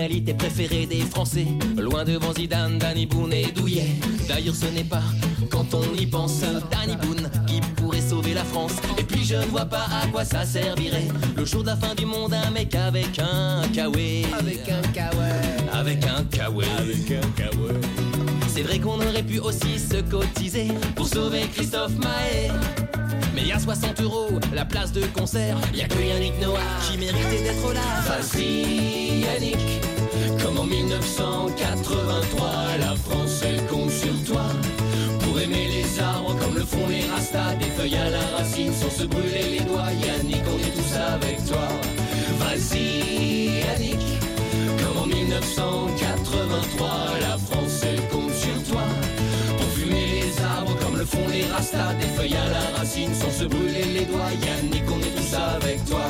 personnalité préférée des Français. Loin devant Zidane, Danny Boone et Douillet. D'ailleurs ce n'est pas, quand on y pense, Danny Boone qui pourrait sauver la France. Et puis je ne vois pas à quoi ça servirait le jour de la fin du monde, un mec avec un kawaii. Avec un kawaii. Avec un kawaii. Avec un kawaii. C'est vrai qu'on aurait pu aussi se cotiser pour sauver Christophe Maé. Mais y'a 60 € la place de concert, y'a que Yannick Noah qui méritait d'être là. Vas-y Yannick, comme en 1983, la France elle compte sur toi pour aimer les arbres comme le font les rastas, des feuilles à la racine sans se brûler les doigts. Yannick, on est tous avec toi. Vas-y Yannick, comme en 1983, la France elle compte sur toi pour fumer les arbres comme le font les rastas, des feuilles à la racine sans se brûler les doigts. Yannick, on est tous avec toi.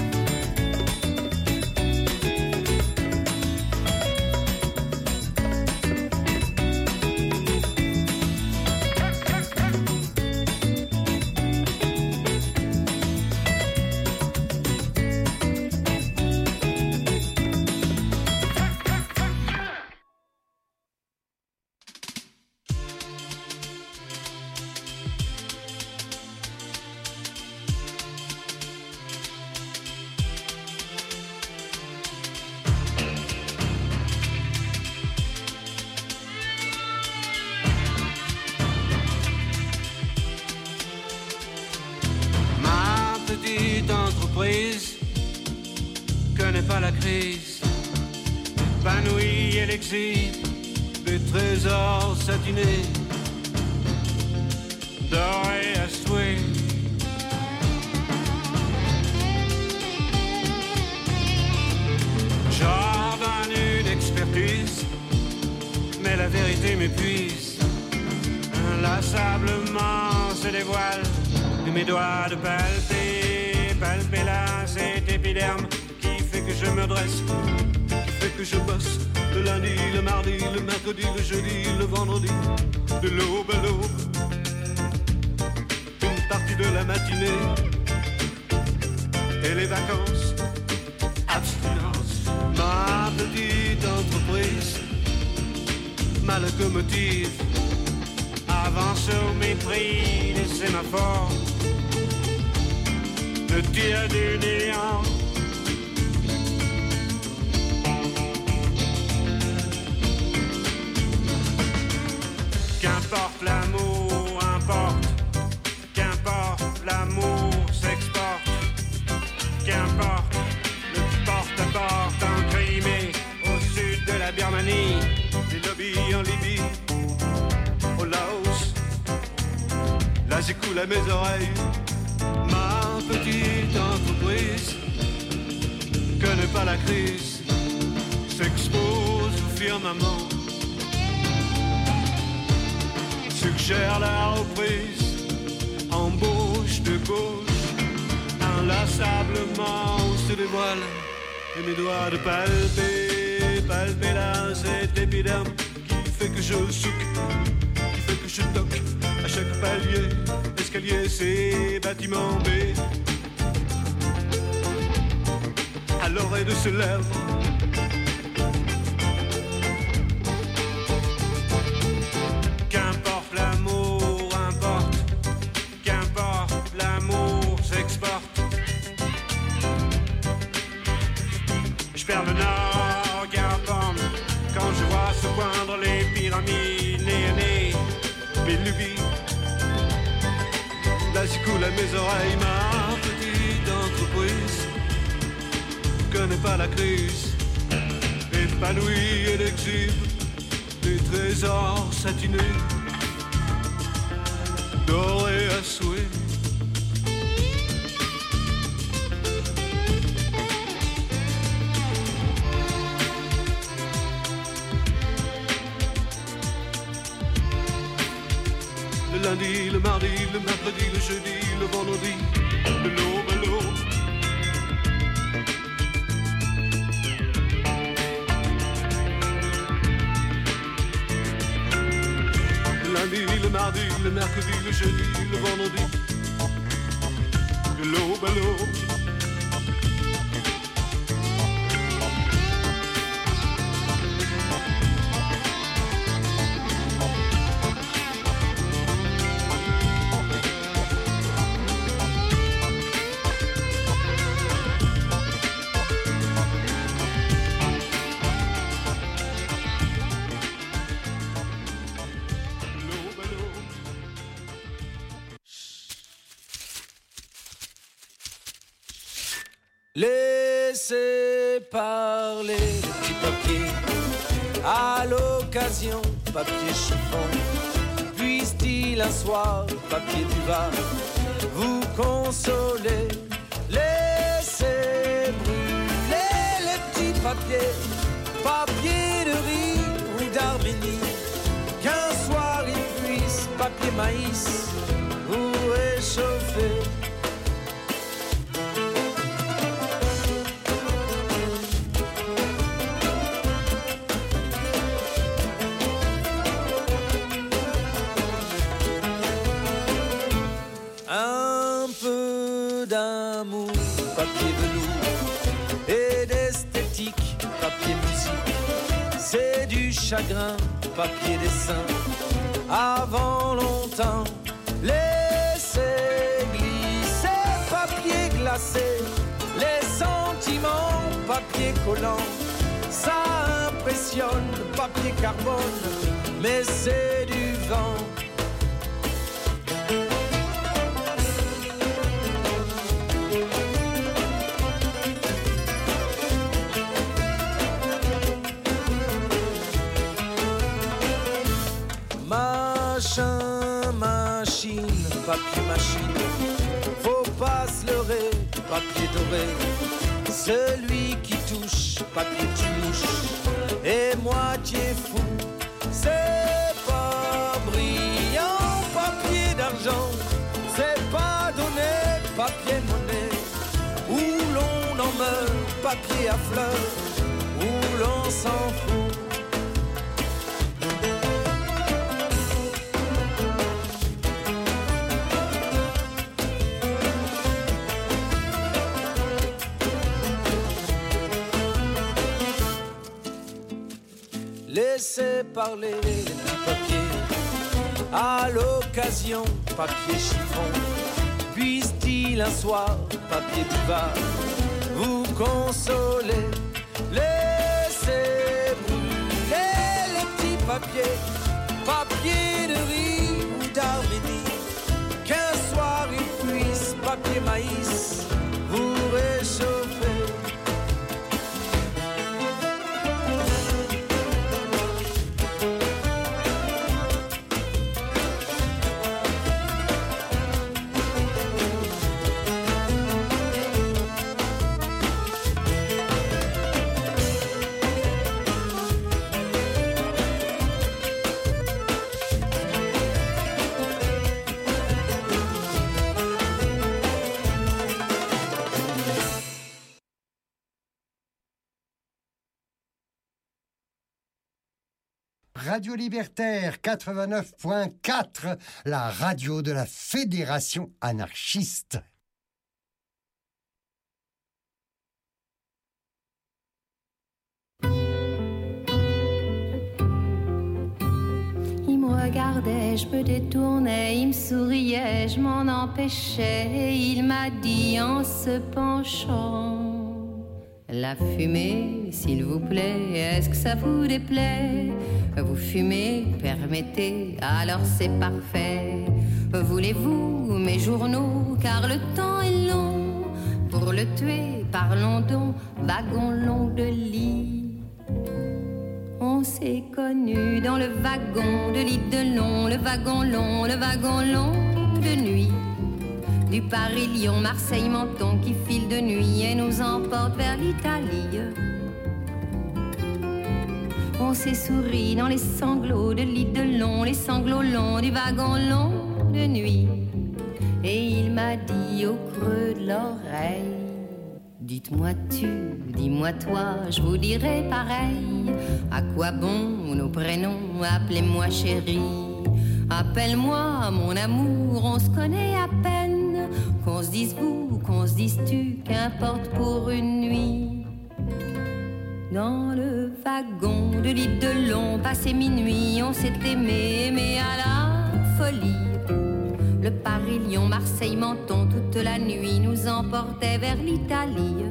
Connais pas la crise, épanouie et l'exil, des trésors satinés, dorés à souhait. J'ordonne une expertise, mais la vérité m'épuise. Inlassablement se dévoile et mes doigts de palper là cet épiderme qui fait que je me dresse, qui fait que je bosse le lundi, le mardi, le mercredi, le jeudi, le vendredi, de l'aube à l'aube, une partie de la matinée et les vacances, abstinence. Ma petite entreprise, ma locomotive avance au mépris des sémaphores, le tir du néant. Qu'importe l'amour, importe. Qu'importe l'amour s'exporte. Qu'importe le porte-à-porte en Crimée, au sud de la Birmanie, des lobbies en Libye, au Laos. Là j'écoule à mes oreilles. Ma petite entreprise connaît pas la crise, s'expose au firmament, suggère la reprise, embauche de gauche, inlassablement se dévoile, et mes doigts de palper là cet épiderme qui fait que je souque, qui fait que je toque à chaque palier, escalier, c'est bâtiment B. À l'oreille de ses lèvres, qu'importe l'amour, importe. Qu'importe l'amour s'exporte. Je perds le nord, garde quand je vois se poindre les pyramides néanées, mes lubies. Là j'écoule à mes oreilles, ma petite entreprise connaît pas la crise, épanouie et l'exhibe des trésors satinés, dorés à souhait. Le lundi, le mardi, le mercredi, le jeudi, le vendredi, de l'aube à l'aube. Le lundi, le mardi, le mercredi, le jeudi, le vendredi, de l'aube à l'aube. Laissez parler les petits papiers. À l'occasion, papier chiffon. Puisse-t-il un soir, papier du var, vous consoler? Laissez brûler les petits papiers. Papier de riz ou d'Arménie. Qu'un soir il puisse, papier maïs, vous réchauffer. Un peu d'amour, papier velours, et d'esthétique, papier musique. C'est du chagrin, papier dessin. Avant longtemps, laissez glisser, papier glacé. Les sentiments, papier collant. Ça impressionne, papier carbone, mais c'est du vent. Machine, papier machine, faut pas se leurrer, papier doré, celui qui touche, papier touche, et moitié fou, c'est pas brillant, papier d'argent, c'est pas donné, papier monnaie, où l'on en meurt, papier à fleurs, où l'on s'en fout. Laissez parler les papiers. À l'occasion, papier chiffon. Puisse-t-il un soir, papier buvard, vous consoler? Laissez brûler les petits papiers. Papier de riz ou d'Arménie. Qu'un soir il puisse, papier maïs, vous réchauffer. Radio Libertaire 89.4, la radio de la Fédération anarchiste. Il me regardait, je me détournais, il me souriait, je m'en empêchais, et il m'a dit en se penchant: la fumée, s'il vous plaît, est-ce que ça vous déplaît? Vous fumez, permettez, alors c'est parfait. Voulez-vous mes journaux, car le temps est long. Pour le tuer, parlons donc, wagon long de lit. On s'est connus dans le wagon de lit de long, le wagon long de nuit. Du Paris-Lyon, Marseille-Menton qui file de nuit et nous emporte vers l'Italie. On s'est souri dans les sanglots de lit de long, les sanglots longs du wagon long de nuit. Et il m'a dit au creux de l'oreille: dites-moi tu, dis-moi toi, je vous dirai pareil. À quoi bon nos prénoms, appelez-moi chérie. Appelle-moi mon amour, on se connaît à peine. Qu'on se dise vous, qu'on se dise tu, qu'importe pour une nuit. Dans le wagon de lit de long, passé minuit, on s'est aimé à la folie. Le Paris-Lyon, Marseille-Menton, toute la nuit nous emportait vers l'Italie.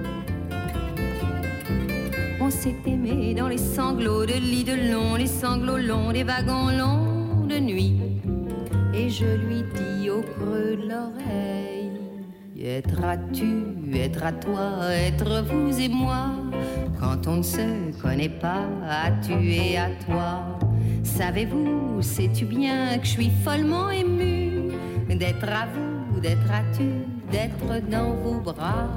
On s'est aimé dans les sanglots de lit de long, les sanglots longs des wagons longs de nuit. Et je lui dis au creux de l'oreille: être à tu, être à toi, être vous et moi. Quand on ne se connaît pas, à tu et à toi. Savez-vous, sais-tu bien que je suis follement émue d'être à vous, d'être à tu, d'être dans vos bras.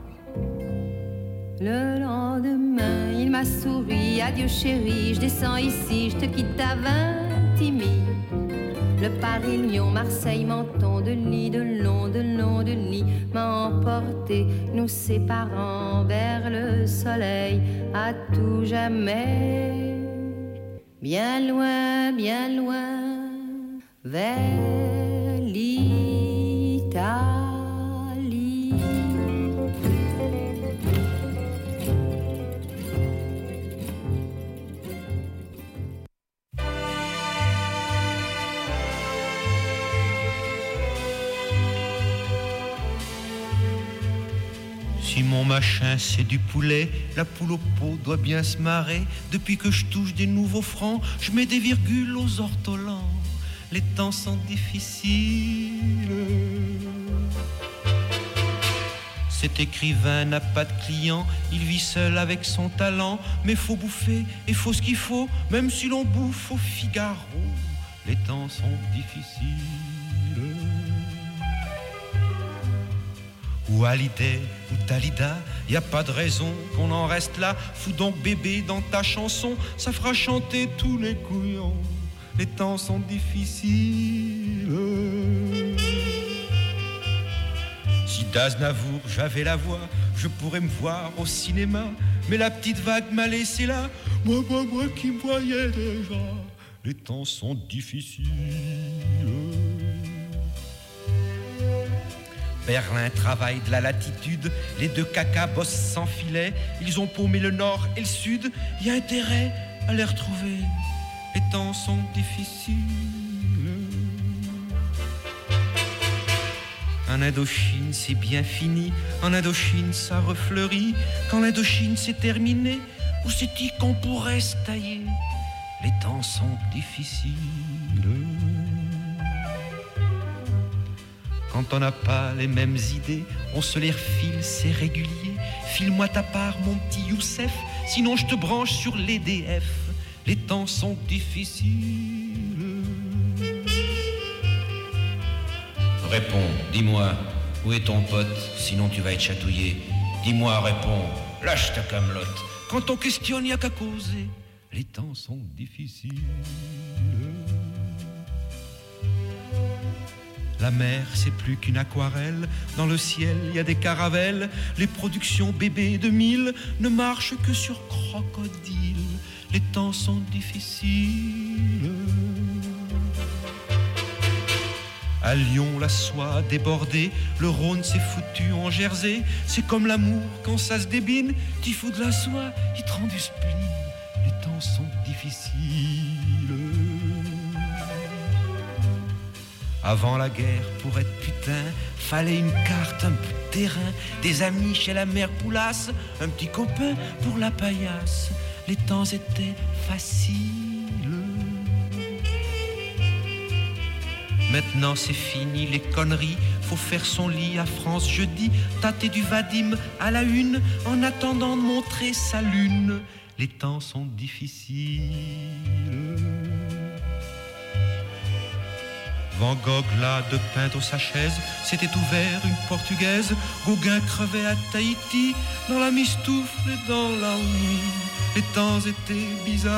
Le lendemain, il m'a souri, adieu chérie, je descends ici, je te quitte à Vintimille. Le Paris-Lyon, Marseille, Menton, de lit, de lit, m'a emporté, nous séparant vers le soleil, à tout jamais. Bien loin, vers l'Italie. Si mon machin c'est du poulet, la poule au pot doit bien se marrer. Depuis que je touche des nouveaux francs, je mets des virgules aux ortolans. Les temps sont difficiles. Cet écrivain n'a pas de client, il vit seul avec son talent. Mais faut bouffer et faut ce qu'il faut, même si l'on bouffe au Figaro. Les temps sont difficiles. Ou Hallyday ou Dalida, y a pas de raison qu'on en reste là. Fous donc bébé dans ta chanson, ça fera chanter tous les couillons. Les temps sont difficiles. Si d'Aznavour j'avais la voix, je pourrais me voir au cinéma. Mais la petite vague m'a laissé là, moi qui me voyais déjà. Les temps sont difficiles. Berlin travaille de la latitude, les deux cacas bossent sans filet. Ils ont paumé le nord et le sud, y a intérêt à les retrouver. Les temps sont difficiles. En Indochine c'est bien fini, en Indochine ça refleurit. Quand l'Indochine c'est terminé, où c'est-il qu'on pourrait se tailler? Les temps sont difficiles. Quand on n'a pas les mêmes idées, on se les refile, c'est régulier. File-moi ta part, mon petit Youssef, sinon je te branche sur l'EDF. Les temps sont difficiles. Réponds, dis-moi, où est ton pote, sinon tu vas être chatouillé. Dis-moi, réponds, lâche ta camelote. Quand on questionne, y a qu'à causer. Les temps sont difficiles. La mer, c'est plus qu'une aquarelle. Dans le ciel, il y a des caravelles. Les productions bébés de 1000 ne marchent que sur crocodile. Les temps sont difficiles. À Lyon, la soie a débordé. Le Rhône s'est foutu en Jersey. C'est comme l'amour, quand ça se débine. T'y fous de la soie, il te rend du spleen. Les temps sont difficiles. Avant la guerre, pour être putain, fallait une carte, un bout de terrain, des amis chez la mère Poulasse, un petit copain pour la paillasse. Les temps étaient faciles. Maintenant c'est fini les conneries, faut faire son lit à France jeudi, tâter du Vadim à la une, en attendant de montrer sa lune. Les temps sont difficiles. Van Gogh là de peindre sa chaise, s'était ouvert une portugaise. Gauguin crevait à Tahiti, dans la mistoufle et dans la nuit. Les temps étaient bizarres.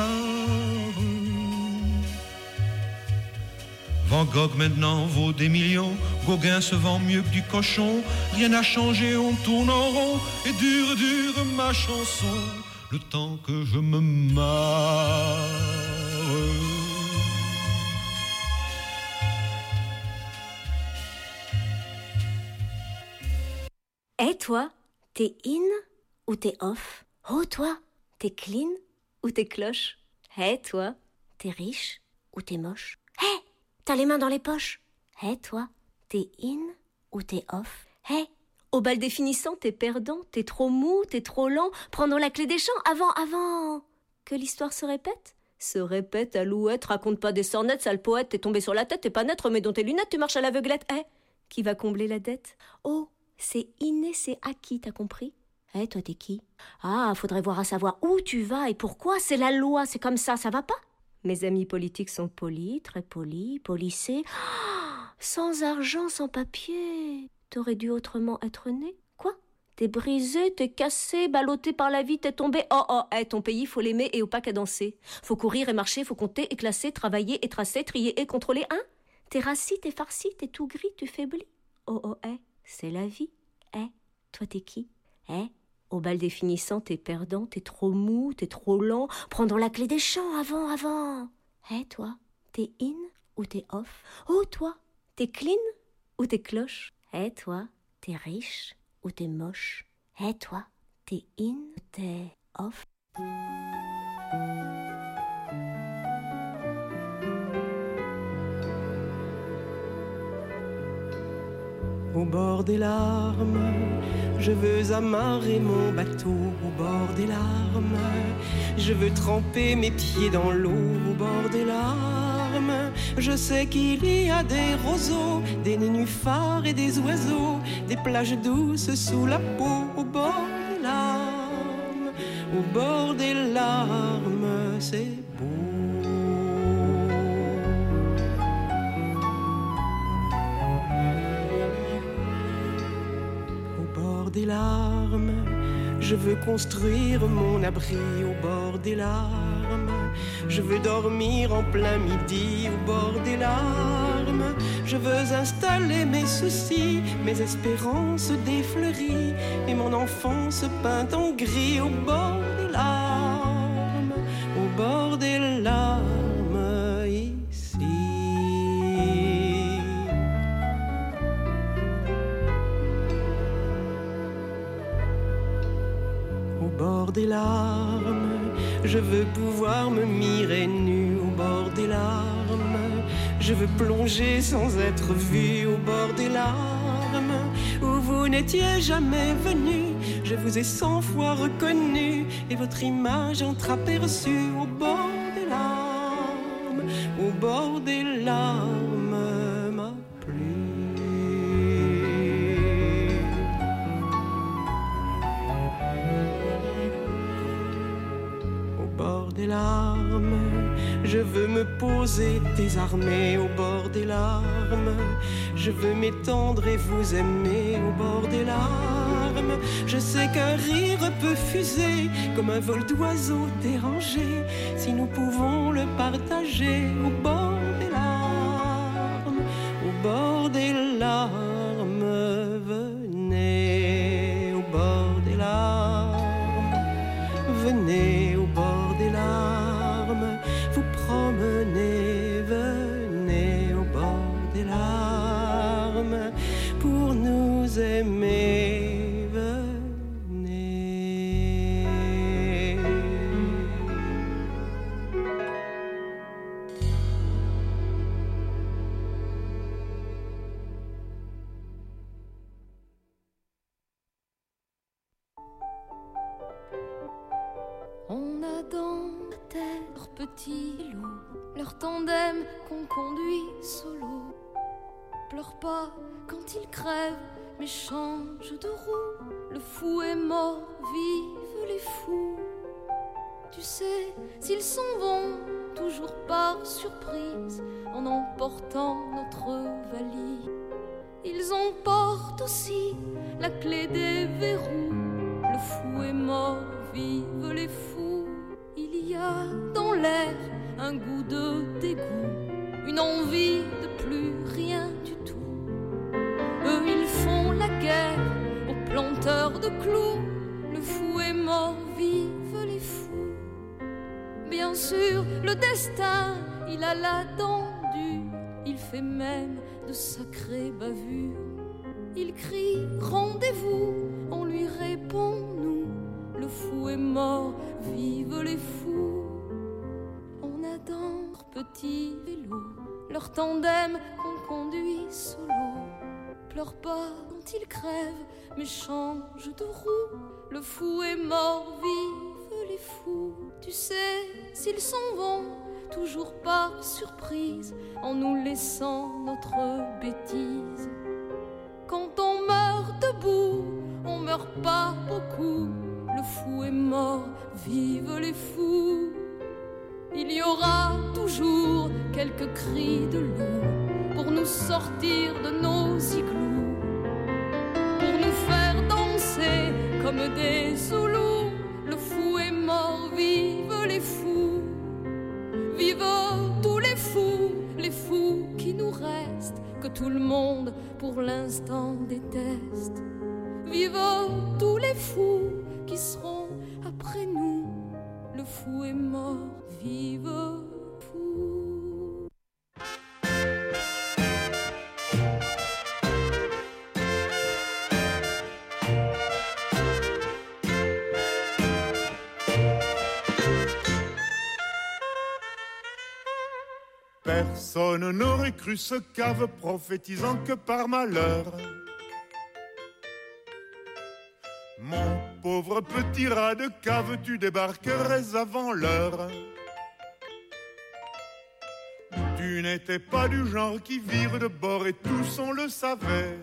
Van Gogh maintenant vaut des millions, Gauguin se vend mieux que du cochon. Rien n'a changé, on tourne en rond, et dure, dure ma chanson, le temps que je me marre. Eh toi, t'es in ou t'es off? Oh toi, t'es clean ou t'es cloche? Eh toi, t'es riche ou t'es moche? Eh, t'as les mains dans les poches? Eh toi, t'es in ou t'es off? Eh, au bal définissant, t'es perdant, t'es trop mou, t'es trop lent. Prenons la clé des champs avant que l'histoire se répète. Se répète, alouette, raconte pas des sornettes, sale poète, t'es tombé sur la tête, t'es pas net, remets donc tes lunettes, tu marches à l'aveuglette. Eh, qui va combler la dette? Oh, C'est inné, c'est acquis, t'as compris? Toi t'es qui? Ah, faudrait voir à savoir où tu vas et pourquoi, c'est la loi, c'est comme ça va pas? Mes amis politiques sont polis, très polis, polissés. Sans argent, sans papier. T'aurais dû autrement être né. Quoi? T'es brisé, t'es cassé, ballotté par la vie, t'es tombé. Ton pays, faut l'aimer et au pas qu'à danser. Faut courir et marcher, faut compter et classer, travailler et tracer, trier et contrôler, hein? T'es rassis, t'es farci, t'es tout gris, tu faiblis. C'est la vie. Toi t'es qui? Au bal définissant, t'es perdant, t'es trop mou, t'es trop lent. Prendre la clé des champs, avant. Toi, t'es in ou t'es off? Toi, t'es clean ou t'es cloche? Toi, t'es riche ou t'es moche? Toi, t'es in ou t'es off? Au bord des larmes, je veux amarrer mon bateau. Au bord des larmes, je veux tremper mes pieds dans l'eau. Au bord des larmes, je sais qu'il y a des roseaux, des nénuphars et des oiseaux, des plages douces sous la peau. Au bord des larmes, au bord des larmes, c'est beau. Des larmes, je veux construire mon abri au bord des larmes. Je veux dormir en plein midi au bord des larmes. Je veux installer mes soucis, mes espérances défleuries et mon enfance peinte en gris au bord des larmes, au bord des larmes ici. Au bord des larmes, je veux pouvoir me mirer nu au bord des larmes. Je veux plonger sans être vu au bord des larmes, où vous n'étiez jamais venu. Je vous ai 100 fois reconnu et votre image entreaperçue au bord des larmes, au bord des larmes, ma pluie. Des larmes, je veux me poser désarmé au bord des larmes. Je veux m'étendre et vous aimer au bord des larmes. Je sais qu'un rire peut fuser comme un vol d'oiseau dérangé, si nous pouvons le partager au bord des larmes, au bord des larmes. Venez au bord des larmes, venez au bord des larmes, vous promenez, venez au bord des larmes, pour nous aimer, venez. On a dans la tête leurs petits loups, leur tandem qu'on conduit solo. Pleure pas quand ils crèvent, mais change de roue. Le fou est mort, vivent les fous. Tu sais, s'ils s'en vont, toujours par surprise, en emportant notre valise, ils emportent aussi la clé des verrous. Le fou est mort, vivent les fous. Il y a dans l'air un goût de dégoût, une envie de plus rien du tout. Eux ils font la guerre aux planteurs de clous. Le fou est mort, vivent les fous. Bien sûr le destin il a la dent dure, il fait même de sacrées bavures. Il crie rendez-vous, on lui répond nous. Le fou est mort, vivent les fous. On a dans leur petit vélo, leur tandem qu'on conduit solo. Pleure pas quand ils crèvent, mais change de roue. Le fou est mort, vivent les fous. Tu sais, s'ils s'en vont, toujours par surprise, en nous laissant notre bêtise. Quand on meurt debout, on meurt pas beaucoup. Le fou est mort, vive les fous. Il y aura toujours quelques cris de loup pour nous sortir de nos igloos, pour nous faire danser comme des Zoulous. Le fou est mort, vive les fous. Vive tous les fous qui nous restent, que tout le monde pour l'instant déteste. Vive tous les fous qui seront après nous. Le fou est mort, vive fou. Personne n'aurait cru ce cave prophétisant que par malheur. Mon pauvre petit rat de cave, tu débarquerais avant l'heure. Tu n'étais pas du genre qui vire de bord et tous on le savait.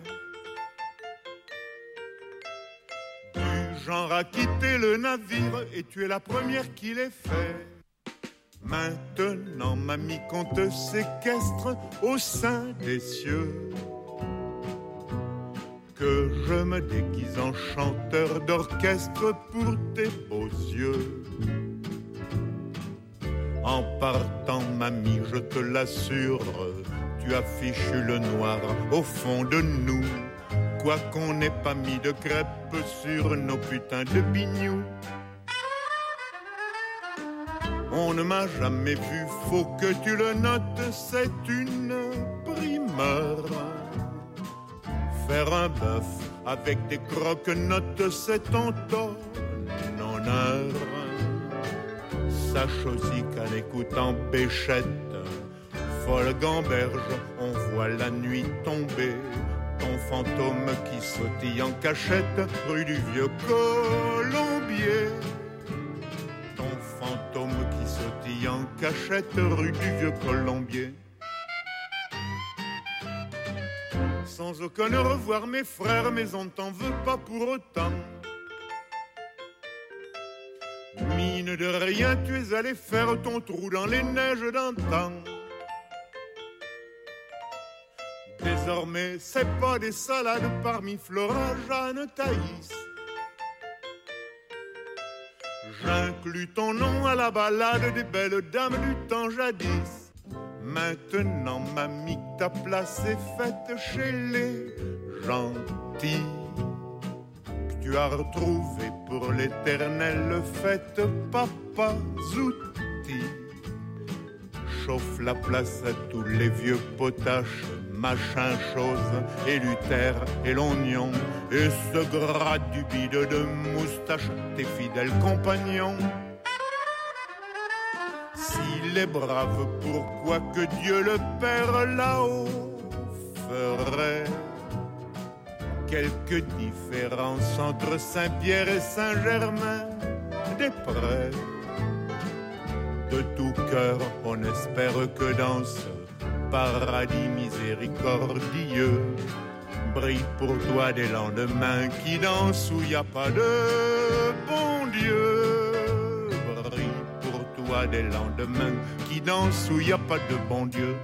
Du genre à quitter le navire et tu es la première qui l'ait fait. Maintenant, mamie, qu'on te séquestre au sein des cieux, que je me déguise en chanteur d'orchestre pour tes beaux yeux. En partant, mamie, je te l'assure, tu as fichu le noir au fond de nous, quoi qu'on n'ait pas mis de crêpes sur nos putains de bignous. On ne m'a jamais vu, faut que tu le notes, c'est une primeur. Faire un bœuf avec des croque-notes, c'est ton honneur. Sache aussi qu'en écoutant Béchette, folle gamberge, on voit la nuit tomber. Ton fantôme qui sautille en cachette, rue du Vieux Colombier. Fantôme qui sautille en cachette, rue du Vieux Colombier. Sans aucun au revoir mes frères, mais on ne t'en veut pas pour autant. Mine de rien, tu es allé faire ton trou dans les neiges d'antan. Désormais, c'est pas des salades parmi Flora, Jeanne, Thaïs. J'inclus ton nom à la balade des belles dames du temps jadis. Maintenant, mamie, ta place est faite chez les gentils, que tu as retrouvé pour l'éternelle fête, papa Zouti. Chauffe la place à tous les vieux potaches, machin chose, et Luther et l'oignon, et ce gras du bide de moustache, tes fidèles compagnons. S'il est brave, pourquoi que Dieu le Père là-haut ferait quelques différences entre Saint-Pierre et Saint-Germain-des-Prés? De tout cœur, on espère que dans ce paradis miséricordieux brille pour toi des lendemains qui dansent où y a pas de bon Dieu. Brille pour toi des lendemains qui dansent où y a pas de bon Dieu.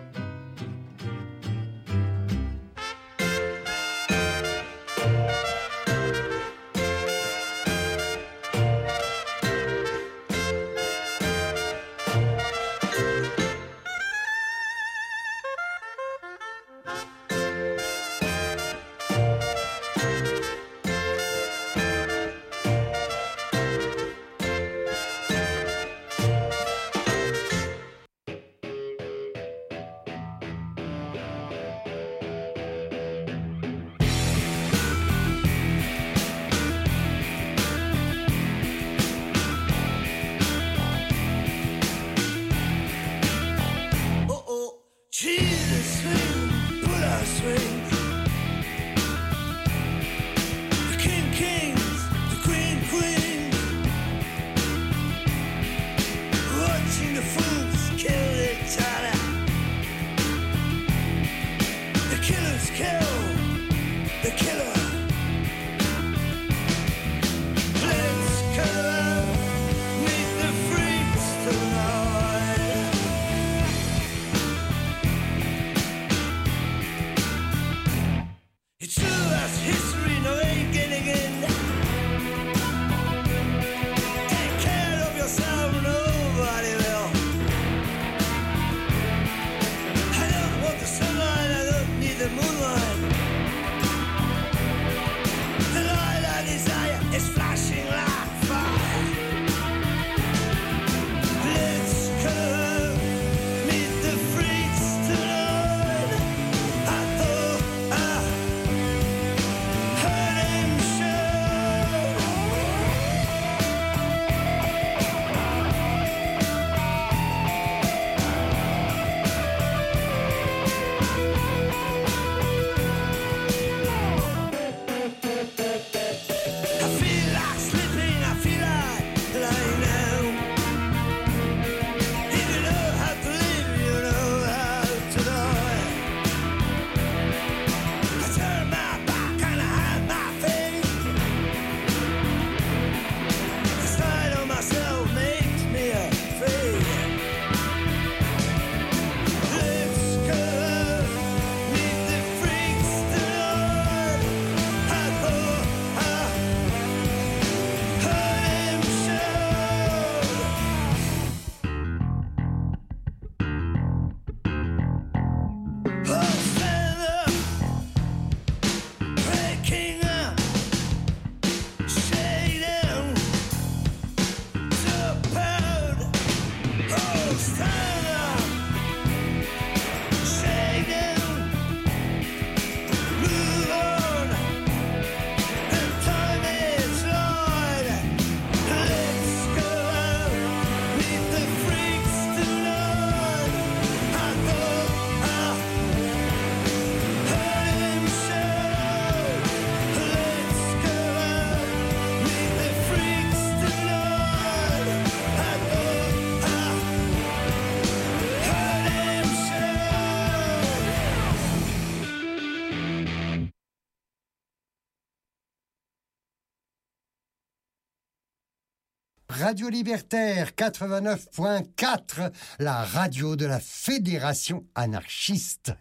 Radio Libertaire 89.4, la radio de la Fédération anarchiste.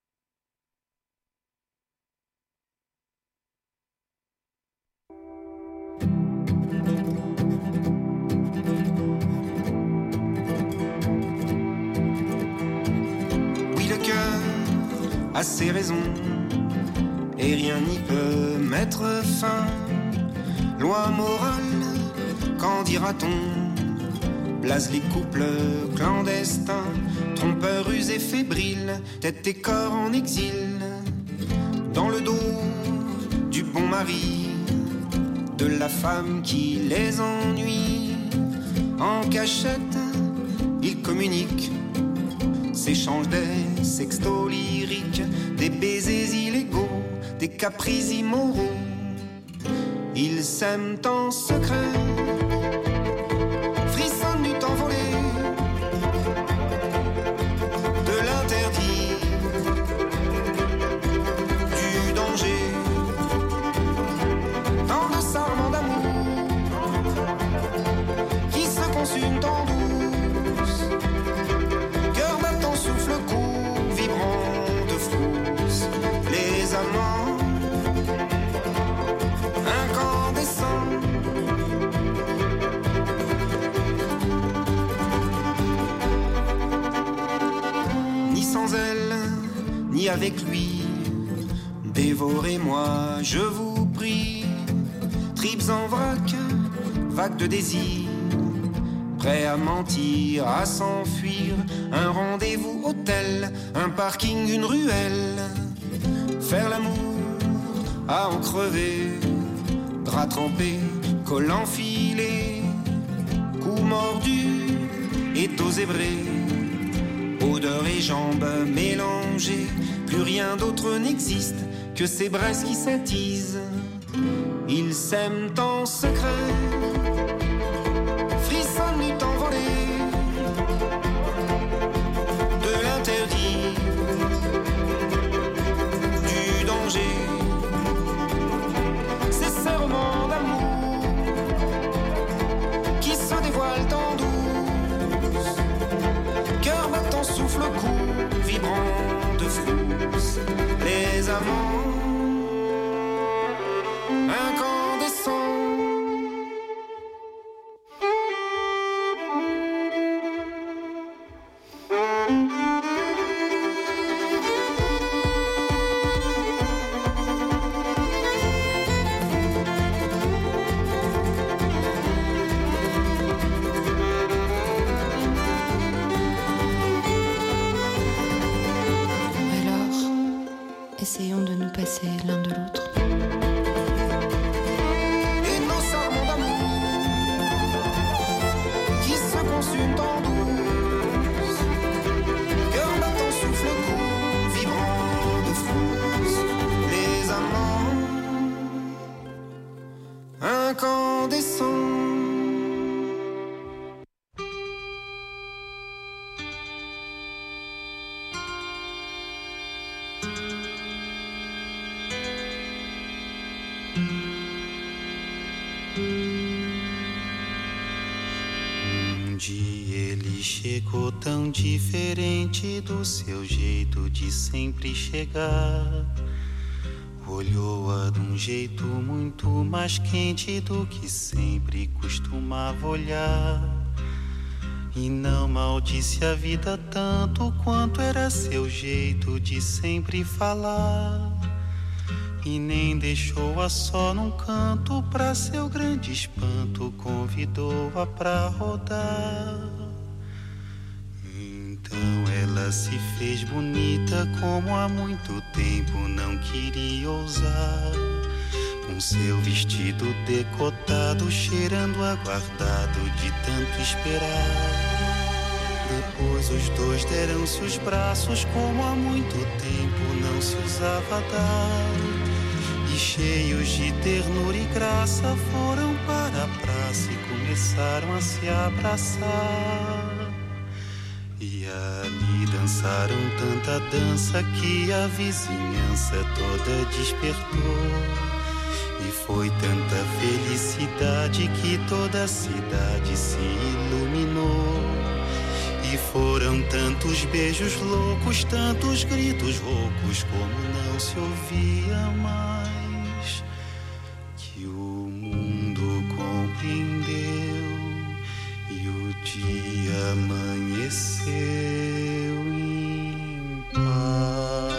Oui, le cœur a ses raisons et rien n'y peut mettre fin. Loi morale, qu'en dira-t-on? Blase les couples clandestins, trompeurs usés fébriles, tête et corps en exil. Dans le dos du bon mari, de la femme qui les ennuie. En cachette, ils communiquent, s'échangent des sextos lyriques, des baisers illégaux, des caprices immoraux. Ils s'aiment en secret, frissonnent du temps volé, de l'interdit, du danger, dans de sarments d'amour qui se consument en douce, cœur battant souffle court, vibrant de frousse, les amants ni avec lui, dévorez-moi, je vous prie. Tripes en vrac, vagues de désir, prêts à mentir, à s'enfuir. Un rendez-vous hôtel, un parking, une ruelle. Faire l'amour, à en crever, drap trempé, col enfilé, cou mordu, étau zébré. Odeur et jambes mélangées, plus rien d'autre n'existe que ces braises qui s'attisent. Ils s'aiment en secret, frissonnent du temps volé, de l'interdit, du danger. Ces serments d'amour qui se dévoilent en douce, cœur battant souffle court, vibrant de frousse, les amants incandescents. Essayons de nous passer l'un de l'autre. Et nos sarments d'amour qui se consument en douce, cœur battant souffle court, vibrant de frousse, les amants incandescents. Ele chegou tão diferente do seu jeito de sempre chegar. Olhou-a de um jeito muito mais quente do que sempre costumava olhar. E não maldisse a vida tanto quanto era seu jeito de sempre falar. E nem deixou-a só num canto, pra seu grande espanto convidou-a pra rodar. Então ela se fez bonita como há muito tempo não queria ousar, com seu vestido decotado cheirando aguardado de tanto esperar. Depois os dois deram-se os braços como há muito tempo não se usava dar. E cheios de ternura e graça foram para a praça e começaram a se abraçar. E ali dançaram tanta dança que a vizinhança toda despertou. E Foi tanta felicidade que toda a cidade se iluminou. E foram tantos beijos loucos, tantos gritos roucos, como não se ouvia mais. Que o mundo compreendeu e o dia amanheceu em paz.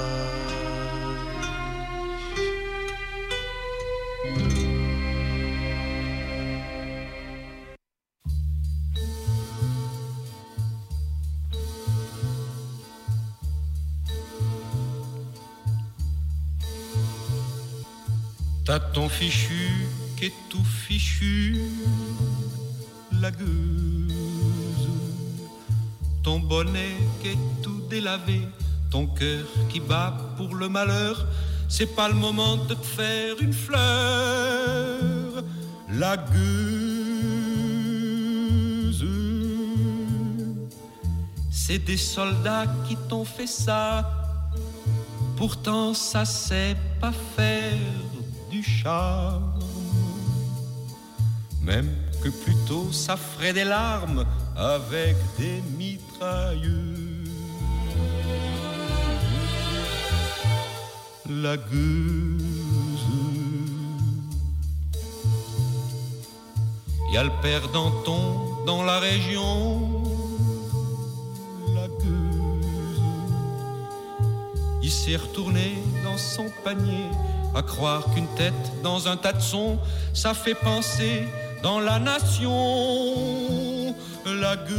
T'as ton fichu qui est tout fichu, la gueuse. Ton bonnet qui est tout délavé, ton cœur qui bat pour le malheur. C'est pas le moment de te faire une fleur, la gueuse. C'est des soldats qui t'ont fait ça, pourtant ça sait pas faire du charme, même que plutôt ça ferait des larmes avec des mitrailleuses. La gueuse. Y a le père Danton dans la région, la gueuse. Il s'est retourné dans son panier, à croire qu'une tête dans un tas de sons, ça fait penser dans la nation, la gueuse.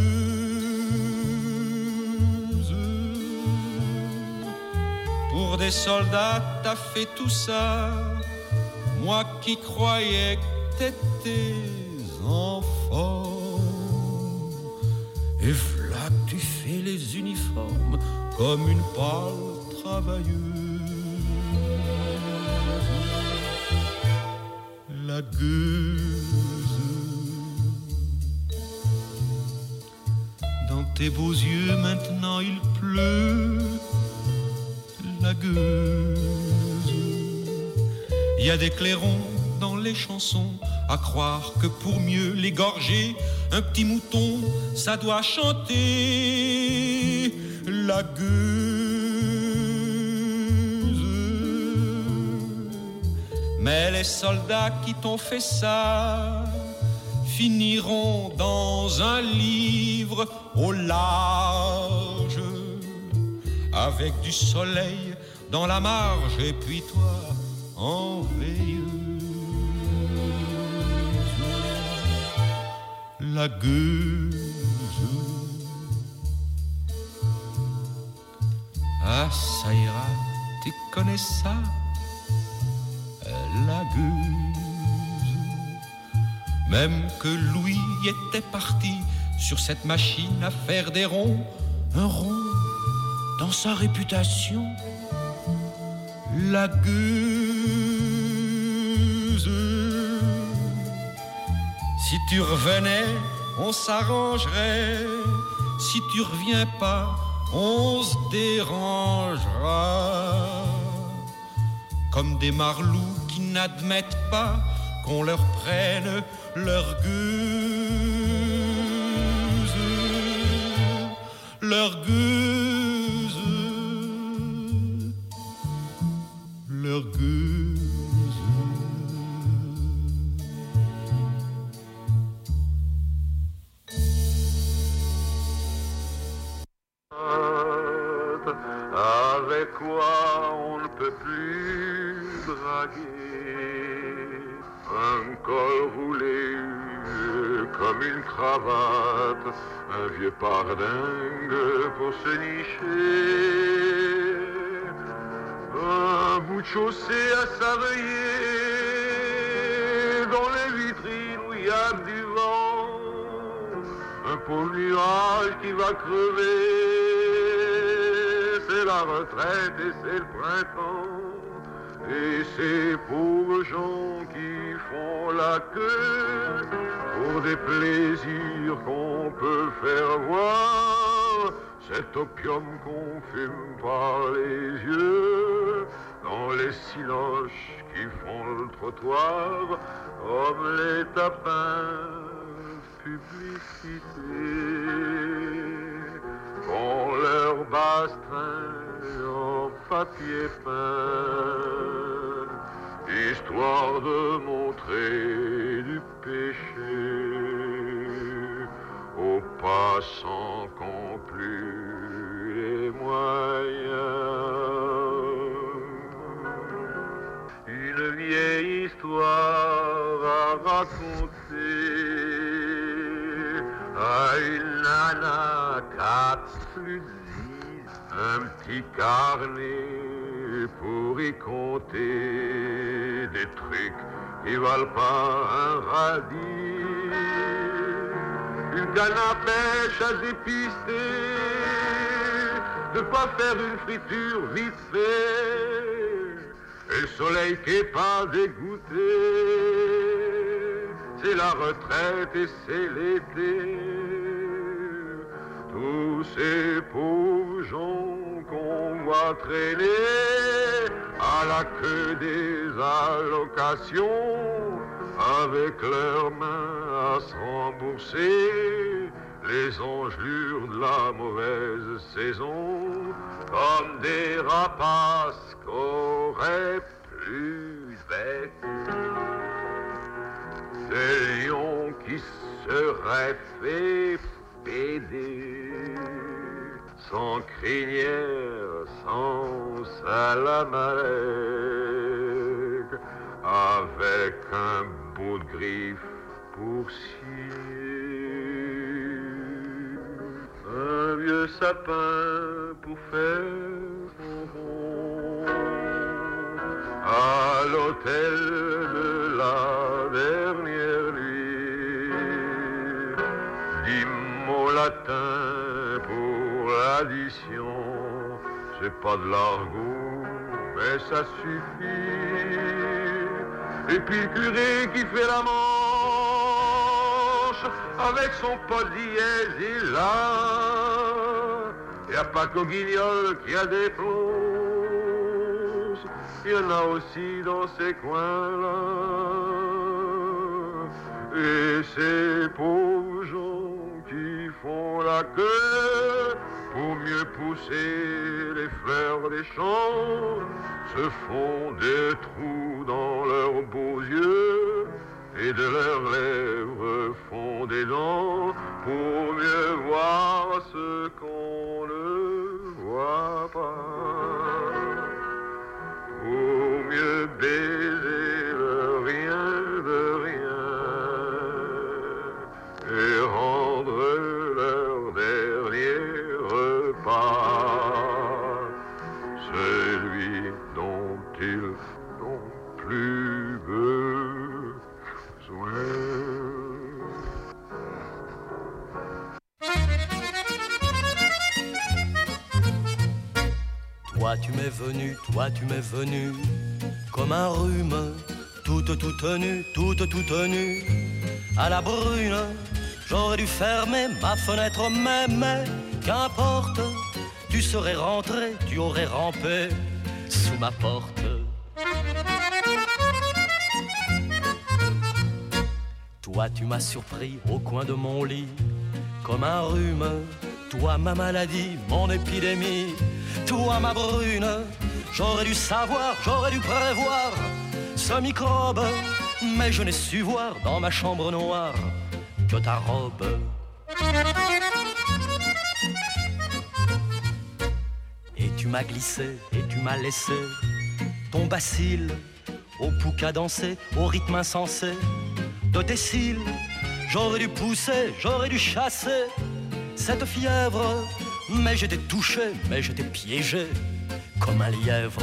Pour des soldats, t'as fait tout ça, moi qui croyais que t'étais enfant. Et v'là que tu fais les uniformes comme une pâle travailleuse. La gueuse. Dans tes beaux yeux maintenant il pleut, la gueuse. Il y a des clairons dans les chansons, à croire que pour mieux l'égorger, un petit mouton ça doit chanter, la gueuse. Mais les soldats qui t'ont fait ça finiront dans un livre au large, avec du soleil dans la marge, et puis toi en veilleuse, la gueuse. Ah, ça ira, tu connais ça, la gueuse. Même que Louis était parti sur cette machine à faire des ronds, un rond dans sa réputation, la gueuse. Si tu revenais, on s'arrangerait. Si tu reviens pas, on se dérangera. Comme des marlous qui n'admettent pas qu'on leur prenne leur gueuse, leur gueuse, leur gueuse. Avec quoi on ne peut plus draguer, un col roulé comme une cravate, un vieux pardingue pour se nicher, un bout de chaussée à s'aveiller, dans les vitrines où il y a du vent, un pauvre nuage qui va crever. C'est la retraite et c'est le printemps, et ces pauvres gens qui font la queue pour des plaisirs qu'on peut faire voir, cet opium qu'on fume par les yeux, dans les cinoches qui font le trottoir, comme les tapins publicité, font leur bastrin en papier peint, histoire de montrer du péché aux passants qu'ont plus les moyens. Une vieille histoire à raconter à une nana qu'a plus de 10, un petit carnet pour y compter des trucs qui valent pas un radis. Une canne à pêche à dépister, de pas faire une friture vite fait, et le soleil qui est pas dégoûté, c'est la retraite et c'est l'été. Tous ces pauvres gens qu'on voit traîner à la queue des allocations, avec leurs mains à se rembourser les engelures de la mauvaise saison, comme des rapaces qu'auraient plus bec, des lions qui seraient fait péder, sans crinière, sans salamalek, avec un bout de griffe pour scier, un vieux sapin pour faire rond à l'hôtel de la dernière nuit, 10 mots latins pour l'addition, c'est pas de l'argot, mais ça suffit. Et puis le curé qui fait la manche avec son pot dièse, il là. Y a pas qu'au Guignol qui a des plonges, y en a aussi dans ces coins-là. Et ces pauvres gens qui font la queue pour mieux pousser les fleurs des champs, se font des trous dans leurs beaux yeux et de leurs lèvres font des dents pour mieux voir ce qu'on ne voit pas, pour mieux baiser le rien de rien et rendre leur dernier repas, celui dont ils n'ont plus besoin. Toi tu m'es venu comme un rhume, toute nue, à la brune. J'aurais dû fermer ma fenêtre, mais qu'importe, tu serais rentré, tu aurais rampé sous ma porte. Toi tu m'as surpris au coin de mon lit, comme un rhume, toi ma maladie, mon épidémie, toi ma brune. J'aurais dû savoir, j'aurais dû prévoir ce microbe, mais je n'ai su voir dans ma chambre noire que ta robe. Et tu m'as glissé, et tu m'as laissé ton bacille au pouls cadencé, au rythme insensé de tes cils. J'aurais dû pousser, j'aurais dû chasser cette fièvre, mais j'étais touché, mais j'étais piégé comme un lièvre.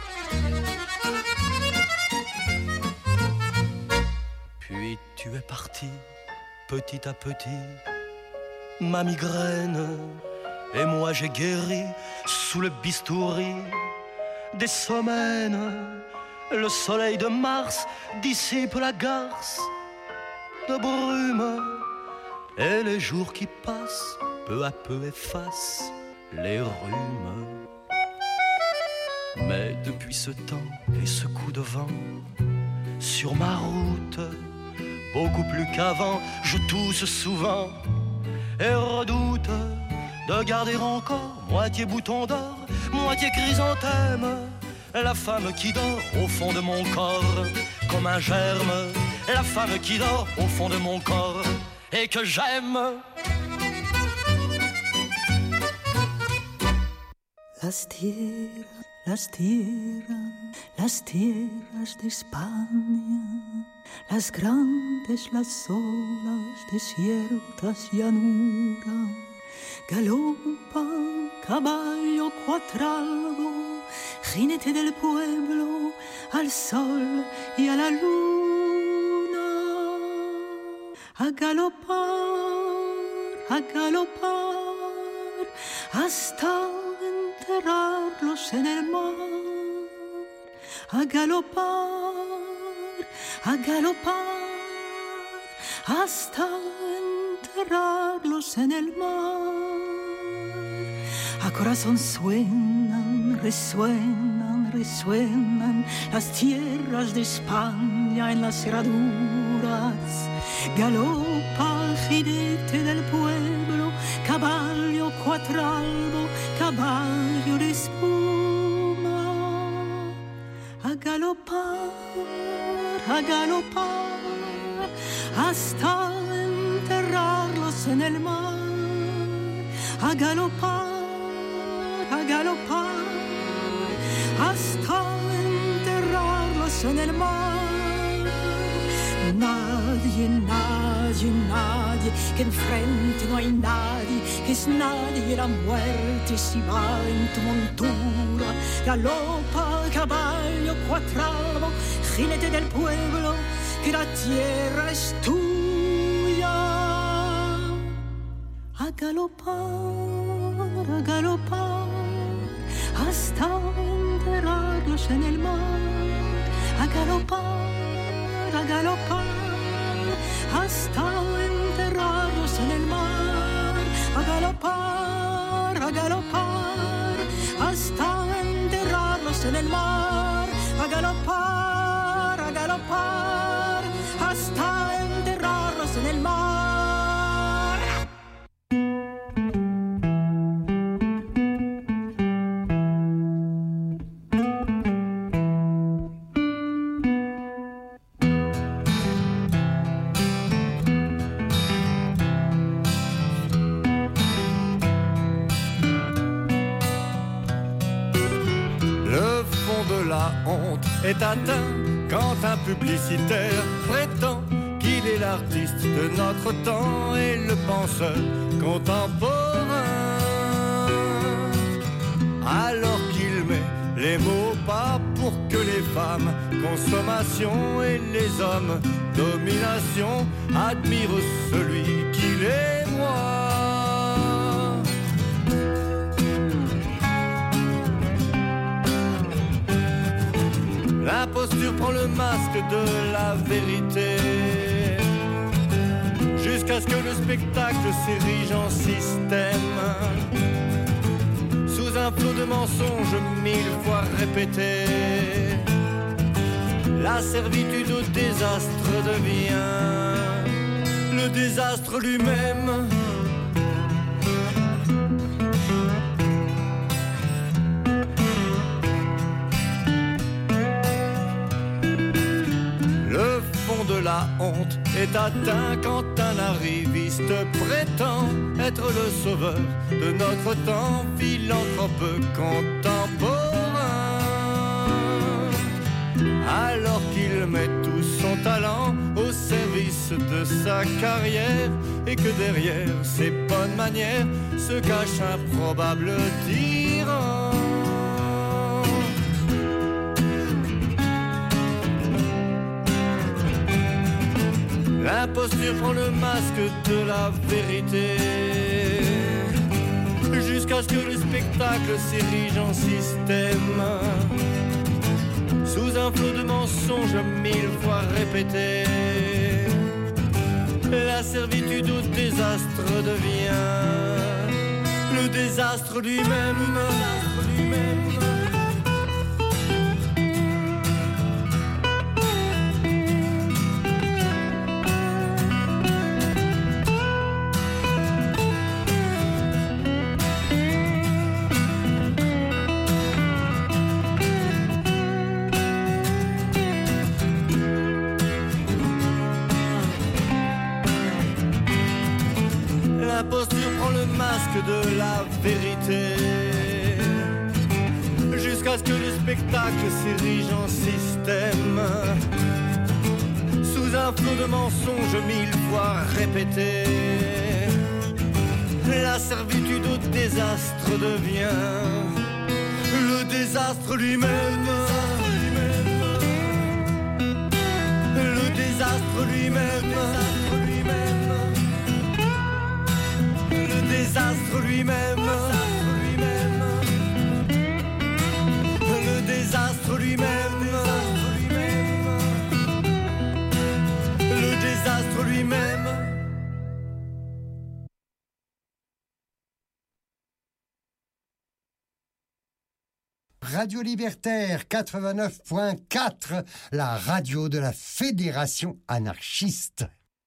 Puis tu es parti, petit à petit, ma migraine, et moi j'ai guéri sous le bistouri des semaines. Le soleil de Mars dissipe la garce de brume, et les jours qui passent peu à peu effacent les rhumes. Mais depuis ce temps et ce coup de vent, sur ma route, beaucoup plus qu'avant, je tousse souvent et redoute de garder encore moitié bouton d'or, moitié chrysanthème, la femme qui dort au fond de mon corps comme un germe, la femme qui dort au fond de mon corps et que j'aime. Las tierras de España, las grandes, las olas, desiertas llanuras, galopa, caballo cuatralbo, jinete del pueblo, al sol y a la luna, a galopar, hasta enterrarlos en el mar, a galopar, hasta enterrarlos en el mar. A corazón suenan, resuenan las tierras de España en las herraduras. Galopa el jinete del pueblo, caballo cuatralbo, caballo de espuma. A galopar, hasta enterrarlos en el mar. A galopar, hasta enterrarlos en el mar. Nadie, que enfrente no hay nadie, que es nadie la muerte si va en tu montura. Galopa, caballo, cuatralbo, jinete del pueblo, que la tierra es tuya. A galopar, hasta enterrarlos en el mar. A galopar, hasta enterrarlos en el mar. A galopar, hasta enterrarlos en el mar. A galopar, hasta enterrarlos en el mar. Est atteint quand un publicitaire prétend qu'il est l'artiste de notre temps et le penseur contemporain, alors qu'il met les mots pas pour que les femmes, consommation, et les hommes, domination, admirent celui qu'il est moi. L'imposture prend le masque de la vérité, jusqu'à ce que le spectacle s'érige en système, sous un flot de mensonges 1000 fois répétés. La servitude au désastre devient le désastre lui-même. La honte est atteint quand un arriviste prétend être le sauveur de notre temps, philanthrope contemporain, alors qu'il met tout son talent au service de sa carrière et que derrière ses bonnes manières se cache un probable tyran. L'imposture prend le masque de la vérité, jusqu'à ce que le spectacle s'érige en système, sous un flot de mensonges 1000 fois répétés. La servitude au désastre devient le désastre lui-même. masque de la vérité, jusqu'à ce que le spectacle s'érige en système, sous un flot de mensonges 1000 fois répétés. La servitude au désastre devient le désastre lui-même. Le désastre lui-même. Le désastre lui-même. Le désastre lui-même. Le désastre lui-même. Radio Libertaire 89.4, la radio de la Fédération anarchiste.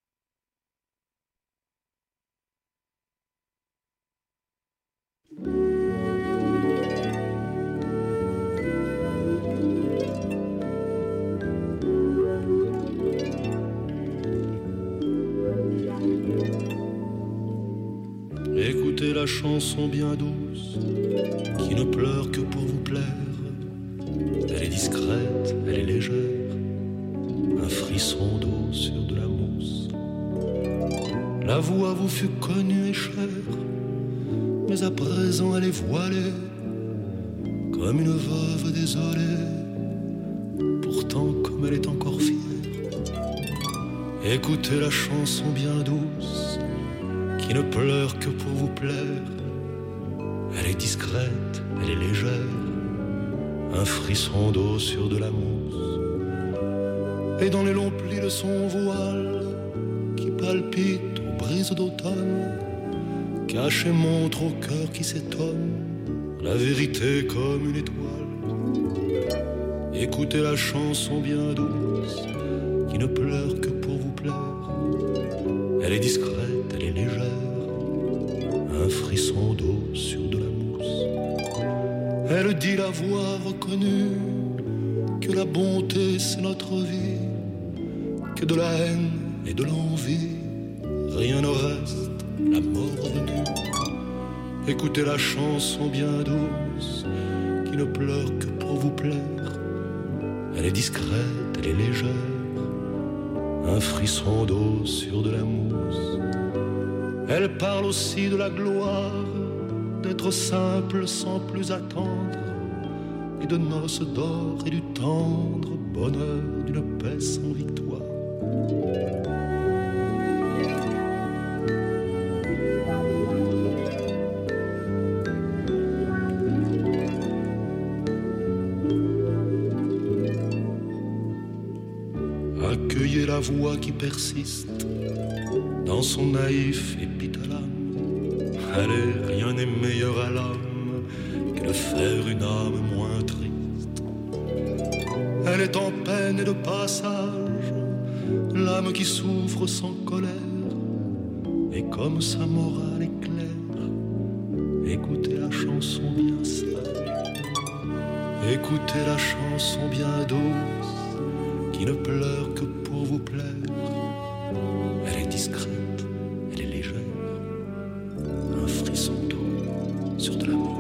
Écoutez la chanson bien douce qui ne pleure que pour vous plaire. Elle est discrète, elle est légère, un frisson d'eau sur de la mousse. La voix vous fut connue et chère, mais à présent elle est voilée, comme une veuve désolée. Pourtant comme elle est encore fière, écoutez la chanson bien douce qui ne pleure que pour vous plaire. Elle est discrète, elle est légère, un frisson d'eau sur de la mousse. Et dans les longs plis de son voile, qui palpite aux brises d'automne, cache et montre au cœur qui s'étonne la vérité comme une étoile. Écoutez la chanson bien douce, qui ne pleure que pour vous plaire. Elle est discrète, elle est légère, un frisson d'eau sur de la mousse. Elle dit l'avoir reconnue, que la bonté c'est notre vie, que de la haine et de l'envie, rien ne reste, la mort venue. Écoutez la chanson bien douce, qui ne pleure que pour vous plaire. Elle est discrète, elle est légère, un frisson d'eau sur de la mousse. Elle parle aussi de la gloire, d'être simple sans plus attendre, et de noces d'or et du tendre bonheur d'une paix sans victoire. Accueillez la voix qui persiste dans son naïf épithalame. Allez, rien n'est meilleur à l'âme que de faire une âme moins triste. Elle est en peine et de passage, l'âme qui souffre sans colère, et comme sa morale est claire, écoutez la chanson bien sage. Écoutez la chanson bien douce, qui ne pleure que pour vous plaire. Elle est discrète, elle est légère, un frisson d'eau sur de la mousse.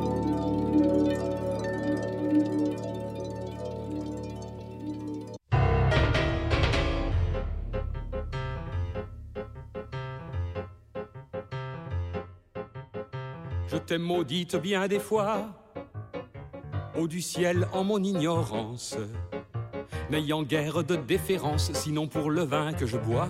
Je t'ai maudite bien des fois, haut du ciel en mon ignorance, n'ayant guère de déférence, sinon pour le vin que je bois.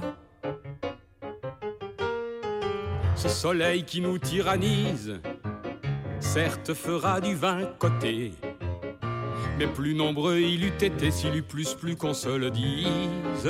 Ce soleil qui nous tyrannise, certes fera du vin coté, mais plus nombreux il eût été s'il eût plus qu'on se le dise.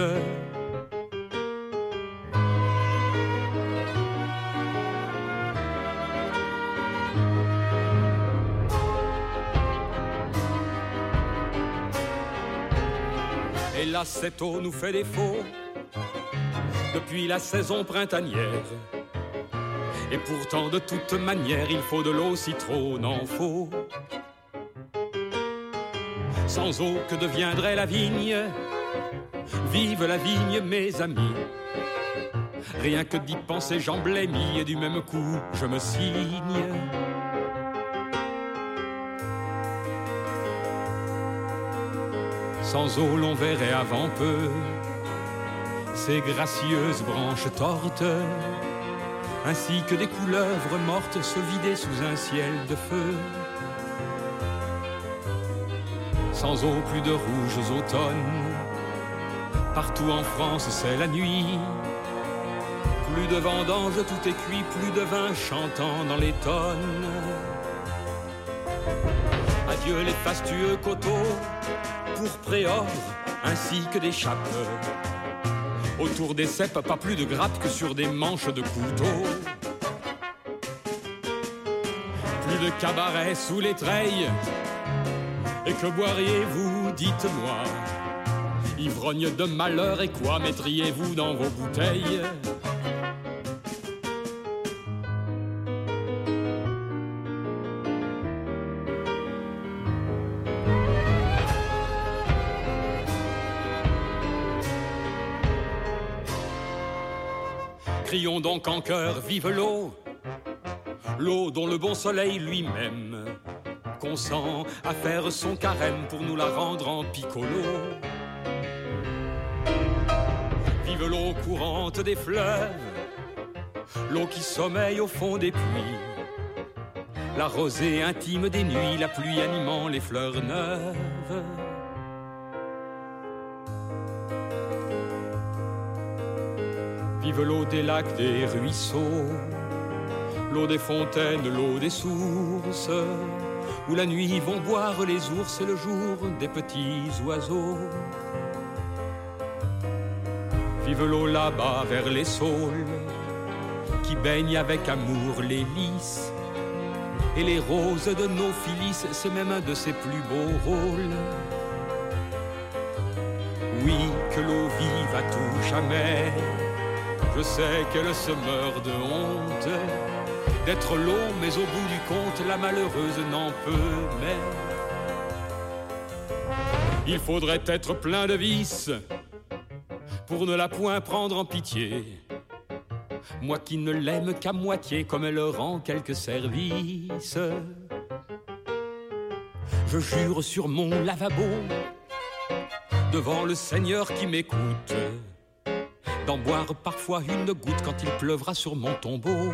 Hélas, cette eau nous fait défaut depuis la saison printanière. Et pourtant, de toute manière, il faut de l'eau si trop n'en faut. Sans eau, que deviendrait la vigne? Vive la vigne, mes amis. Rien que d'y penser j'en blêmis et du même coup je me signe. Sans eau l'on verrait avant peu ces gracieuses branches tortes, ainsi que des couleuvres mortes se vider sous un ciel de feu. Sans eau, plus de rouges automnes, partout en France c'est la nuit. Plus de vendanges, tout est cuit, plus de vin chantant dans les tonnes. Adieu les fastueux coteaux, pourpre et or, ainsi que des chapes. Autour des cèpes, pas plus de grappes que sur des manches de couteau. Plus de cabarets sous les treilles. Et que boiriez-vous, dites-moi? Ivrogne de malheur et quoi mettriez-vous dans vos bouteilles? Crions donc en chœur, vive l'eau, l'eau dont le bon soleil lui-même consent à faire son carême pour nous la rendre en piccolo. Vive l'eau courante des fleuves, l'eau qui sommeille au fond des puits, la rosée intime des nuits, la pluie animant les fleurs neuves. Vive l'eau des lacs, des ruisseaux, l'eau des fontaines, l'eau des sources, où la nuit vont boire les ours et le jour des petits oiseaux. Vive l'eau là-bas vers les saules, qui baignent avec amour les lys, et les roses de nos Phyllis, c'est même un de ses plus beaux rôles. Oui, que l'eau vive à tout jamais. Je sais qu'elle se meurt de honte d'être l'eau, mais au bout du compte, la malheureuse n'en peut mais. Il faudrait être plein de vices pour ne la point prendre en pitié. Moi qui ne l'aime qu'à moitié, comme elle rend quelques services. Je jure sur mon lavabo, devant le Seigneur qui m'écoute, d'en boire parfois une goutte quand il pleuvra sur mon tombeau.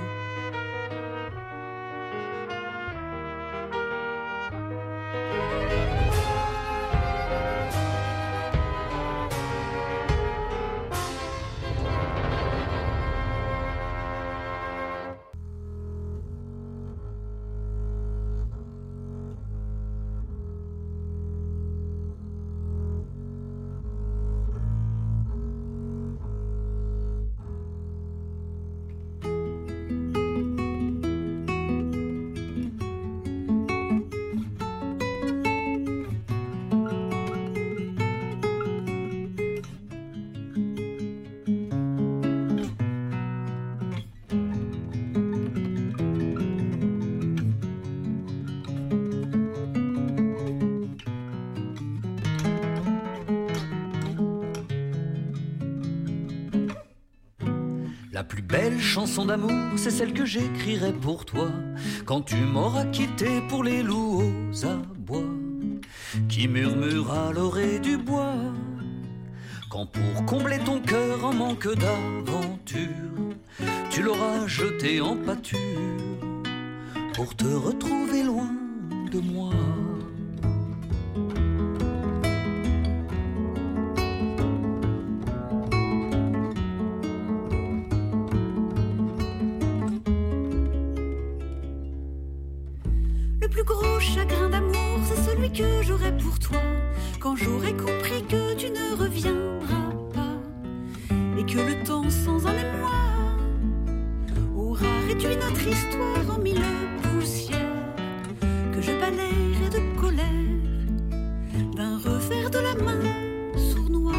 La plus belle chanson d'amour, c'est celle que j'écrirai pour toi quand tu m'auras quitté pour les loups aux abois, qui murmurent à l'orée du bois, quand pour combler ton cœur en manque d'aventure, tu l'auras jeté en pâture pour te retrouver loin de moi. Le plus gros chagrin d'amour, c'est celui que j'aurai pour toi quand j'aurai compris que tu ne reviendras pas et que le temps sans un émoi aura réduit notre histoire en mille poussières que je balayerai de colère d'un revers de la main sournoise.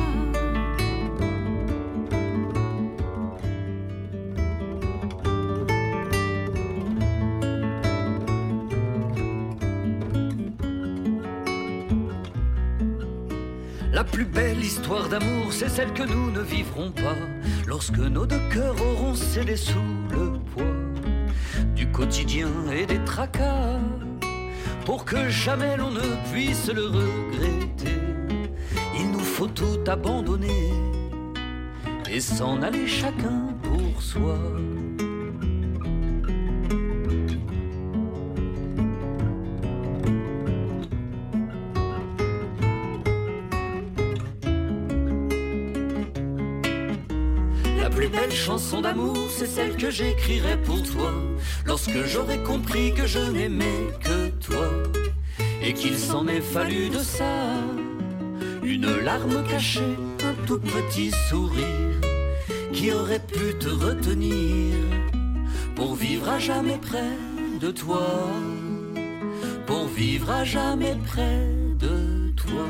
La plus belle histoire d'amour, c'est celle que nous ne vivrons pas lorsque nos deux cœurs auront cédé sous le poids du quotidien et des tracas. Pour que jamais l'on ne puisse le regretter, il nous faut tout abandonner et s'en aller chacun pour soi. La plus belle chanson d'amour, c'est celle que j'écrirai pour toi, lorsque j'aurai compris que je n'aimais que toi, et qu'il s'en est fallu de ça une larme cachée, un tout petit sourire qui aurait pu te retenir pour vivre à jamais près de toi, pour vivre à jamais près de toi.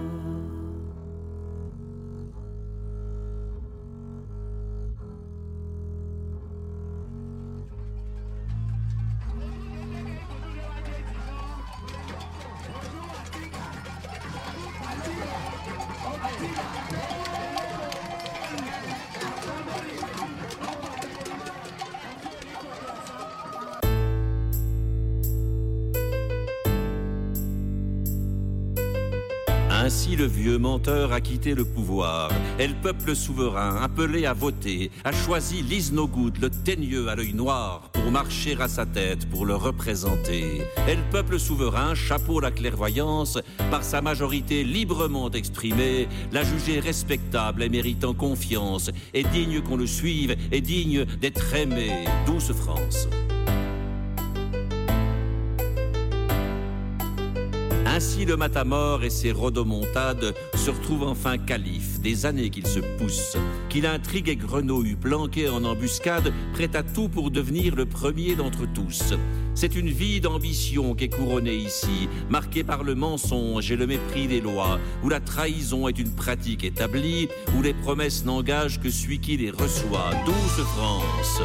Ainsi le vieux menteur a quitté le pouvoir, et le peuple souverain, appelé à voter, a choisi Lise Nogoud, le teigneux à l'œil noir, pour marcher à sa tête, pour le représenter. Et le peuple souverain, chapeau la clairvoyance, par sa majorité librement exprimée, l'a jugé respectable et méritant confiance, et digne qu'on le suive, et digne d'être aimé. Douce France. Ainsi le matamor et ses rodomontades se retrouvent enfin calife, des années qu'il se pousse, qu'il intrigue et grenouille, planqué en embuscade, prêt à tout pour devenir le premier d'entre tous. C'est une vie d'ambition qui est couronnée ici, marquée par le mensonge et le mépris des lois, où la trahison est une pratique établie, où les promesses n'engagent que celui qui les reçoit. Douce France.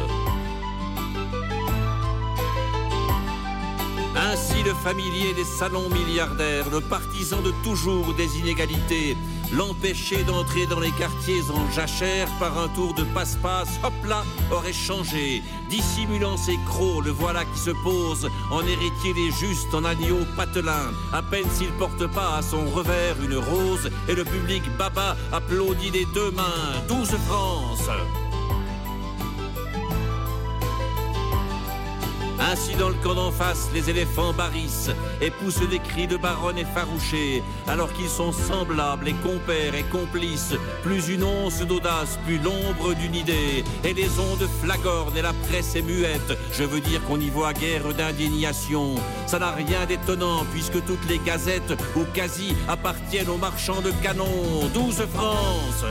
Ainsi le familier des salons milliardaires, le partisan de toujours des inégalités, l'empêcher d'entrer dans les quartiers en jachère par un tour de passe-passe, hop là, aurait changé. Dissimulant ses crocs, le voilà qui se pose en héritier des justes, en agneau patelin. À peine s'il porte pas à son revers une rose, et le public baba applaudit des deux mains. Douce France. Ainsi dans le camp d'en face, les éléphants barrissent et poussent des cris de baronne effarouchés, alors qu'ils sont semblables et compères et complices. Plus une once d'audace, plus l'ombre d'une idée. Et les ondes flagornent et la presse est muette. Je veux dire qu'on n'y voit guère d'indignation. Ça n'a rien d'étonnant puisque toutes les gazettes, ou quasi, appartiennent aux marchands de canons. Douce France.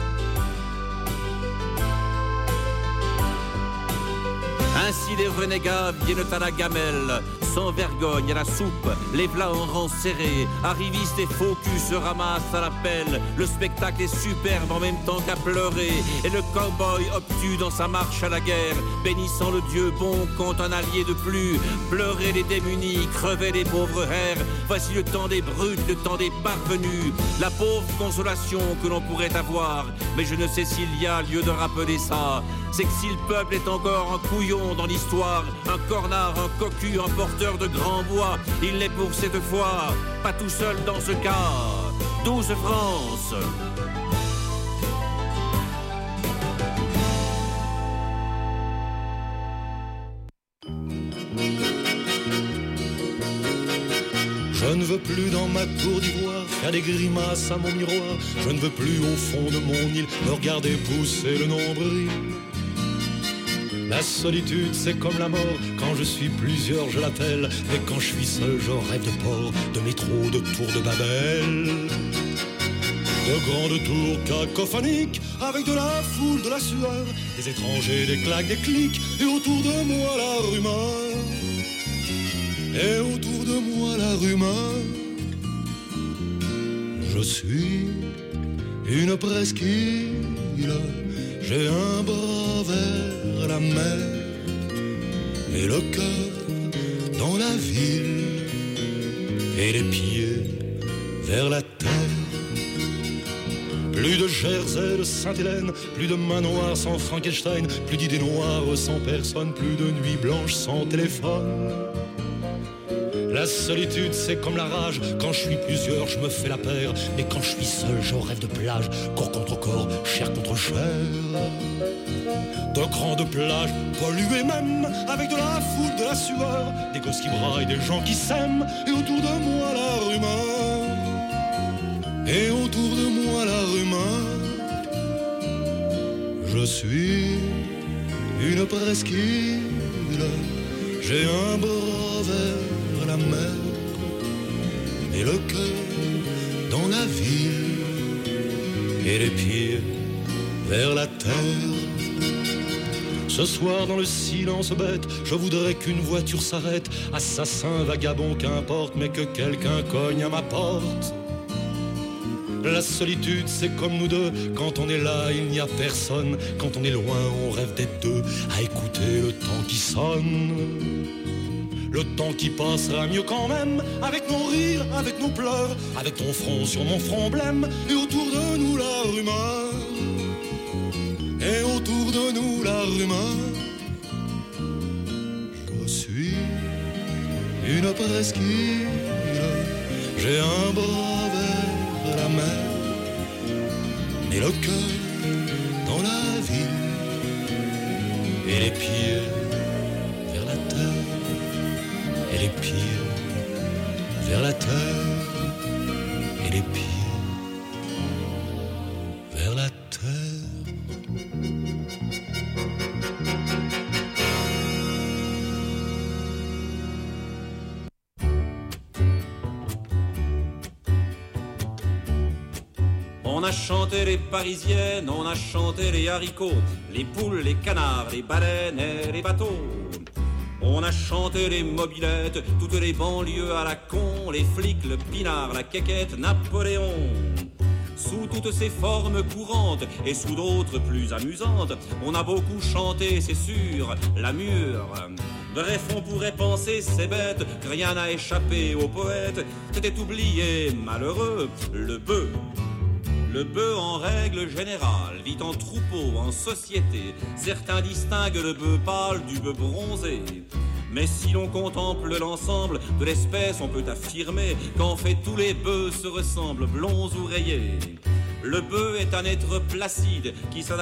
Ainsi les renégats viennent à la gamelle, sans vergogne à la soupe, les plats en rang serré, arrivistes et faux culs se ramassent à la pelle. Le spectacle est superbe en même temps qu'à pleurer, et le cow-boy obtus dans sa marche à la guerre, bénissant le Dieu bon quand un allié de plus. Pleurer les démunis, crever les pauvres hères, voici le temps des brutes, le temps des parvenus. La pauvre consolation que l'on pourrait avoir, mais je ne sais s'il y a lieu de rappeler ça, c'est que si le peuple est encore un couillon dans l'histoire, un cornard, un cocu, un porteur de grand bois, il n'est pour cette fois pas tout seul dans ce cas. Douce France. Je ne veux plus dans ma tour d'ivoire faire des grimaces à mon miroir. Je ne veux plus au fond de mon île me regarder pousser le nombril. La solitude c'est comme la mort, quand je suis plusieurs je l'appelle, mais quand je suis seul je rêve de port, de métro, de tour de Babel. De grandes tours cacophoniques, avec de la foule, de la sueur, des étrangers, des claques, des clics, et autour de moi la rumeur. Et autour de moi la rumeur. Je suis une presqu'île, j'ai un bras vers la mer et le cœur dans la ville et les pieds vers la terre. procès de Sainte-Hélène, plus de manoirs sans Frankenstein, plus d'idées noires sans personne, plus de nuits blanches sans téléphone. La solitude c'est comme la rage, quand je suis plusieurs je me fais la paire, mais quand je suis seul je rêve de plage, corps contre corps, chair contre chair. De grandes plages polluées même, avec de la foule, de la sueur, des gosses qui braillent, des gens qui s'aiment, et autour de moi la rumeur. Et autour de moi la rumeur. Je suis une presqu'île, j'ai un bras vers la mer et le cœur dans la ville et les pieds vers la terre. Ce soir dans le silence bête, je voudrais qu'une voiture s'arrête, assassin, vagabond, qu'importe, mais que quelqu'un cogne à ma porte. La solitude c'est comme nous deux, quand on est là il n'y a personne, quand on est loin on rêve d'être deux, à écouter le temps qui sonne. Le temps qui passera mieux quand même, avec nos rires, avec nos pleurs, avec ton front sur mon front blême, et autour de nous la rumeur. Et autour de nous la rumeur. Je suis une presqu'île, j'ai un bras vers la mer et le cœur dans la ville et les pieds vers la terre et les pieds vers la terre et les pieds vers la terre. On a chanté les parisiennes, on a chanté les haricots, les poules, les canards, les baleines et les bateaux. On a chanté les mobylettes, toutes les banlieues à la con, les flics, le pinard, la quéquette, Napoléon. Sous toutes ces formes courantes et sous d'autres plus amusantes, on a beaucoup chanté, c'est sûr, la mûre. Bref, on pourrait penser, c'est bête, que rien n'a échappé aux poètes. C'était oublié, malheureux, le bœuf. Le bœuf en règle générale vit en troupeau, en société. Certains distinguent le bœuf pâle du bœuf bronzé. Mais si l'on contemple l'ensemble de l'espèce, on peut affirmer qu'en fait tous les bœufs se ressemblent, blonds ou rayés. Le bœuf est un être placide qui s'adapte